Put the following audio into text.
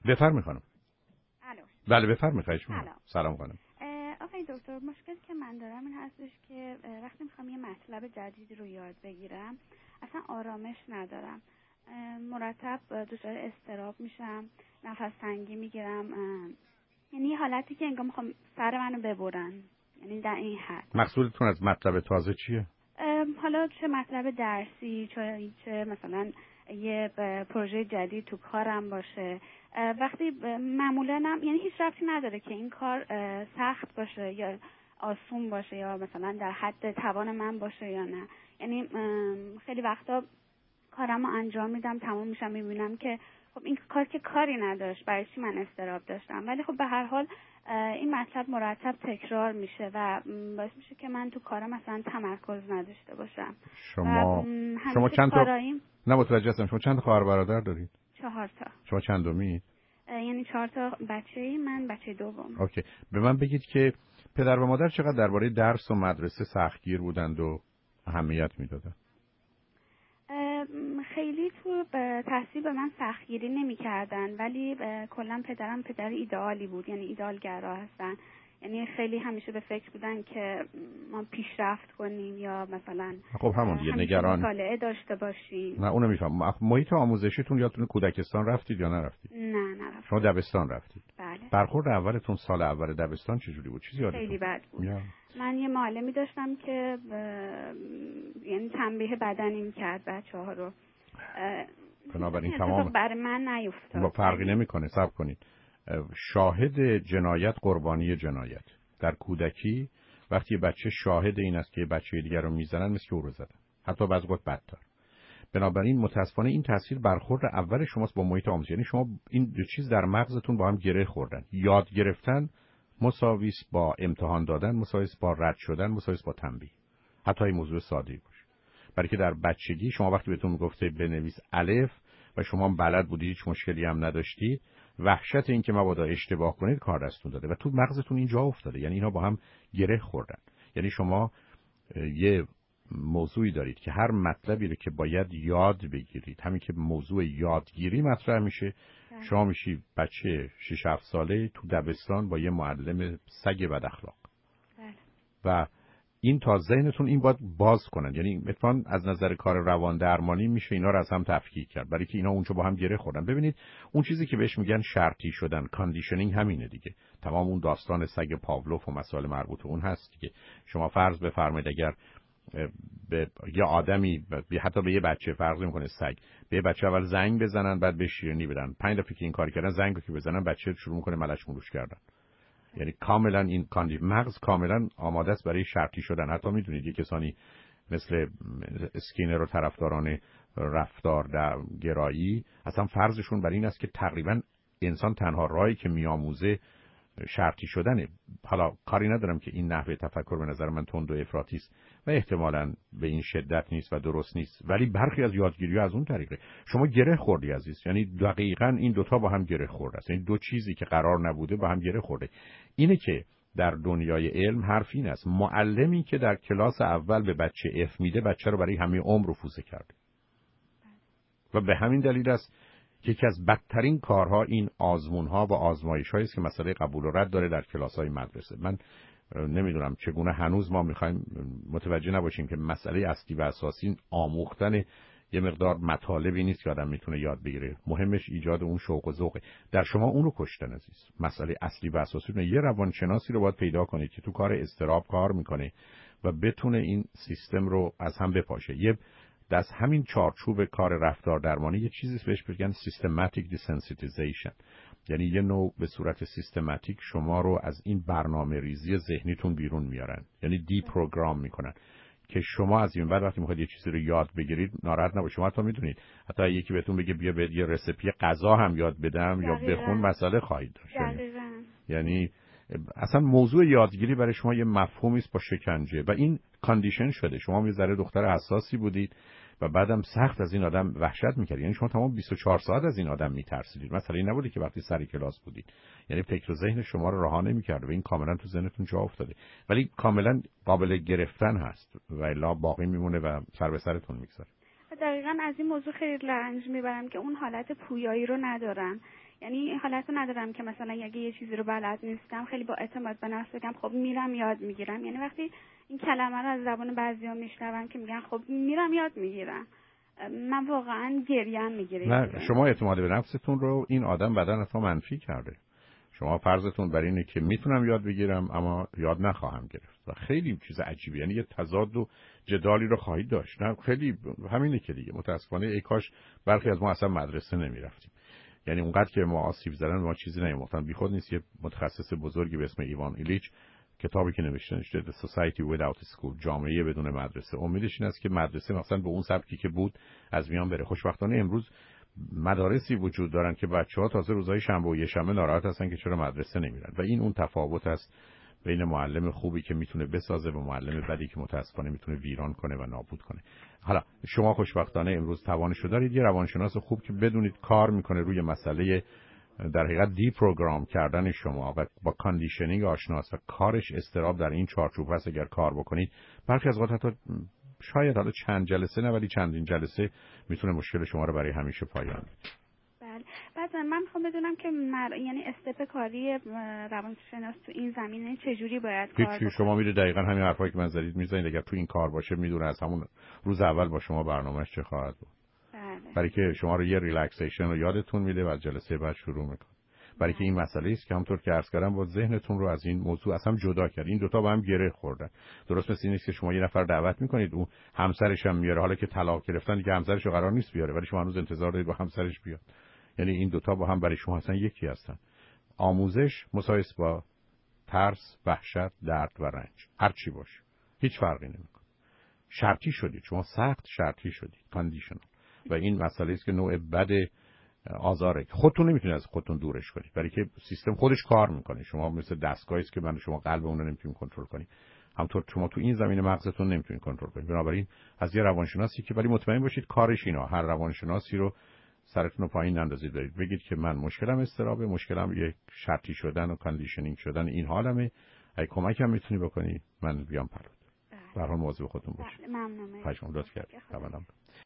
بفرمایید خانم. الو. بله بفرمایید. سلام خانم. آقای دکتر، مشکلی که من دارم این هستش که وقتی میخوام یه مطلب جدید رو یاد بگیرم اصلا آرامش ندارم، مرتب دچار اضطراب میشم، نفس تنگی میگیرم، یعنی حالتی که انگار میخوام سر منو ببرن، یعنی در این حد. مقصودتون از مطلب تازه چیه؟ حالا چه مطلب درسی، چه مثلا یه پروژه جدید تو کارم باشه، وقتی معمولا یعنی هیچ ربطی نداره که این کار سخت باشه یا آسون باشه یا مثلا در حد توان من باشه یا نه، یعنی خیلی وقتا کارمو انجام میدم، تموم میشم، میبینم که خب این کار که کاری نداشت، برای چی من اضطراب داشتم، ولی خب به هر حال این مطلب مرتب تکرار میشه و باعث میشه که من تو کارم مثلا تمرکز نداشته باشم. شما چند تا نه متوجه هستم، شما چند خواهر برادر دارید؟ 4 تا. شما چندمی؟ یعنی 4 تا بچه‌ای، من بچه دوم. اوکی. به من بگید که پدر و مادر چقدر درباره درس و مدرسه سختگیر بودند و اهمیت میدادند؟ خیلی تو تحصیل به من سختگیری نمی‌کردن، ولی کلا پدرم پدر ایدئالی بود، یعنی ایدئالگرا هستن، یعنی خیلی همیشه به فکر بودن که ما پیشرفت کنیم یا مثلا خب همون دیگه نگران مطالعه داشته باشیم. نه اونو میفهمم. محیط آموزشیتون یادتونه کودکستان رفتید یا نرفتید؟ نه نرفتم. شما دبستان رفتید؟ بله. برخورد اولتون سال اول دبستان چجوری بود؟ چیزی یادتون؟ خیلی بد بود. من یه معلمی داشتم که یعنی تنبیه بدنی می‌کرد بچه‌ها رو. بنابراین تمام برای من نیفتاد. با فرقی نمی‌کنه. صبر کنید. شاهد جنایت قربانی جنایت. در کودکی وقتی بچه شاهد این است که بچه دیگر رو میزنن، مثل که او رو زدن، حتی بعضی وقت بدتر. بنابراین متاسفانه این تاثیر برخورد اول شماست با محیط آموزشی، یعنی شما این دو چیز در مغزتون با هم گره خوردن. یاد گرفتن مساوی است با امتحان دادن، مساوی است با رد شدن، مساوی است با تنبیه، حتی این موضوع ساده‌ای باشه. برای که در بچگی شما وقتی بهتون میگفته بنویس الف و شما بلد بودید، هیچ مشکلی هم نداشتید، وحشت این که مبادا اشتباه کنید کار دستتون داده و تو مغزتون اینجا افتاده، یعنی اینا با هم گره خوردن. یعنی شما یه موضوعی دارید که هر مطلبی رو که باید یاد بگیرید، همین که موضوع یادگیری مطرح میشه، شما میشی بچه 6-7 ساله تو دبستان با یه معلم سگ بد اخلاق. و این تا ذهنتون این باید باز کنن، یعنی مثلا از نظر کار روان درمانی میشه اینا رو از هم تفکیک کرد، برای که اینا اونجا با هم گره خوردن. ببینید اون چیزی که بهش میگن شرطی شدن، کاندیشنینگ، همینه دیگه. تمام اون داستان سگ پاولوف و مسائل مربوط به اون هست دیگه. شما فرض بفرمایید اگر به یه آدمی، حتی به یه بچه فرض میکنه سگ، به یه بچه اول زنگ بزنن بعد به شیرینی بدن، 5 دفعه که این کار کردن زنگو که بزنن بچه شروع میکنه ملش ملوش کردن. یعنی کاملا این مغز کاملا آماده است برای شرطی شدن. حتی میدونید یه کسانی مثل اسکینر و طرفداران رفتار در گرایی اصلا فرضشون بر این است که تقریبا انسان تنها راهی که میآموزه شرطی شدنه. حالا کاری ندارم که این نحوه تفکر به نظر من تند و افراطی است و احتمالاً به این شدت نیست و درست نیست، ولی برخی از یادگیری‌ها از اون طریقه. شما گره خوردی عزیز، یعنی دقیقاً این دوتا با هم گره خورده است، یعنی دو چیزی که قرار نبوده با هم گره خورده. اینه که در دنیای علم حرف این است، معلمی که در کلاس اول به بچه اف میده، بچه رو برای همه عمر رفوزه کرده. و به همین دلیل است یکی از بدترین کارها این آزمون‌ها و آزمایش‌هایی است که مسئله قبول و رد داره در کلاس‌های مدرسه. من نمیدونم چگونه هنوز ما می‌خوایم متوجه نباشیم که مسئله اصلی و اساسی آموختن یه مقدار مطالبی نیست که آدم میتونه یاد بگیره. مهمش ایجاد اون شوق و ذوقه. در شما اون رو کشتن عزیز. مسئله اصلی و اساسی یه روانشناسی رو باید پیدا کنید که تو کار اضطراب کار میکنه و بتونه این سیستم رو از هم بپاشه. یه دست همین چارچوب کار رفتار درمانی یه چیزی بهش میگن سیستماتیک دیسنسیتیزیشن، یعنی یه نوع به صورت سیستماتیک شما رو از این برنامه ریزی ذهنیتون بیرون میارن، یعنی دی پروگرام میکنن که شما از این بعد وقتی میخواید یه چیزی رو یاد بگیرید ناراحت نباشید. شما حتی میدونید حتی یکی بهتون بگه بیا به یه رسیپی غذا هم یاد بدم یا بخون مسئله خواهید داشت. یعنی اصلا موضوع یادگیری برای شما یه مفهومی است با شکنجه و این کاندیشن شده. شما یه ذره دختر حساسی بودید و بعدم سخت از این آدم وحشت می‌کرد، یعنی شما تمام 24 ساعت از این آدم می‌ترسیدید. مثلا این نبوده که وقتی سر کلاس بودید، یعنی فکر و ذهن شما رو رها نمی‌کرد و این کاملا تو ذهنتون جا افتاده، ولی کاملا قابل گرفتن هست و الا باقی میمونه و سر به سرتون می‌گذاره. دقیقاً از این موضوع خیلی رنج میبرم که اون حالت پویایی رو ندارم، یعنی حالت ندارم که مثلا اگه یه چیزی رو بلد نیستم خیلی با اعتماد به نفس بگم خب میرم یاد میگیرم. یعنی وقتی این کلمه رو از زبان بعضیا میشنوم که میگن خب میرم یاد میگیرم، من واقعا گریم میگیره. نه، شما اعتماد به نفستون رو این آدم بدن از منفی کرده. شما فرضتون بر اینه که میتونم یاد بگیرم اما یاد نخواهم گرفت و خیلی چیز عجیبه. یعنی یه تضاد و جدالی رو خواهید داشت. نه خیلی همینه که دیگه متاسفانه ای کاش برخی از ما اصلا مدرسه نمیرفتیم. یعنی اونقدر که ما آسیب زدن ما چیزی نمی‌گفتن. بیخود نیست یه متخصص بزرگی به اسم ایوان ایلیچ کتابی که نوشته The Society Without School، جامعه بدون مدرسه، امیدش این است که مدرسه مثلا به اون سبکی که بود از میان بره. خوشبختانه امروز مدارسی وجود دارن که بچه‌ها تازه روزهای شنبه و یکشنبه ناراحت هستن که چرا مدرسه نمیرن و این اون تفاوت است بین معلم خوبی که میتونه بسازه و معلم بدی که متاسفانه میتونه ویران کنه و نابود کنه. حالا شما خوشبختانه امروز توانشو دارید، یه روانشناس خوب که بدونید کار میکنه روی مسئله در حقیقت دی پروگرام کردن شما و با کاندیشنینگ آشناست و کارش استراب در این چارچوب هست. اگر کار بکنید برخی از وقت حتی شاید حالا چند جلسه نه ولی چندین جلسه میتونه مشکل شما رو برای همیشه پایان بده. بله. بعد من میخوام بدونم که یعنی استپ کاری روانشناس تو این زمینه چجوری باید کار کنه؟ شما میره دقیقاً همین حرفایی که من زدید میزنید. اگر تو این کار باشه میدونه از همون روز اول با شما برنامه‌اش چه خواهد بود. برای که شما رو یه ریلکسیشن رو یادتون میده و از جلسه بعد شروع میکنه. برای که این مسئله است که همونطور که عرض کردم با ذهنتون رو از این موضوع اصلا جدا کرد. این دوتا با هم گره خوردن. درست مثل این نیست که شما یه نفر دعوت میکنید اون همسرش هم میاره، حالا که طلاق گرفتن دیگه همسرش رو قرار نیست بیاره ولی شما هنوز انتظار دارید با همسرش بیاد. یعنی این دوتا با هم برای شما اصلا یکی هستن. آموزش مساوی با ترس، وحشت، درد و رنج. هر چی باشه هیچ فرقی نمیکنه. شرطی شدید، شما سخت شرطی شدید، کاندیشنال. و این مسئله است که نوع بد آزاره. خودتون نمیتونید از خودتون دورش کنید برای که سیستم خودش کار میکنه. شما مثل دستگاهی است که من شما قلب اون رو نمیتونید کنترل کنید. همونطور شما تو این زمینه مغزتون نمیتونید کنترل کنید. بنابراین از یه روانشناسی که ولی مطمئن باشید کارش اینا، هر روانشناسی رو سرتون رو پایین نندازید برید بگید که من مشکلم اضطرابه، مشکلم یک شرطی شدن و کاندیشنینگ شدن این حالمه، اگه کمکم میتونی بکنی من بیام پلو. به هر حال مواظب خودتون باشید. ممنونم. خواهش می‌کنم. لطف کردید.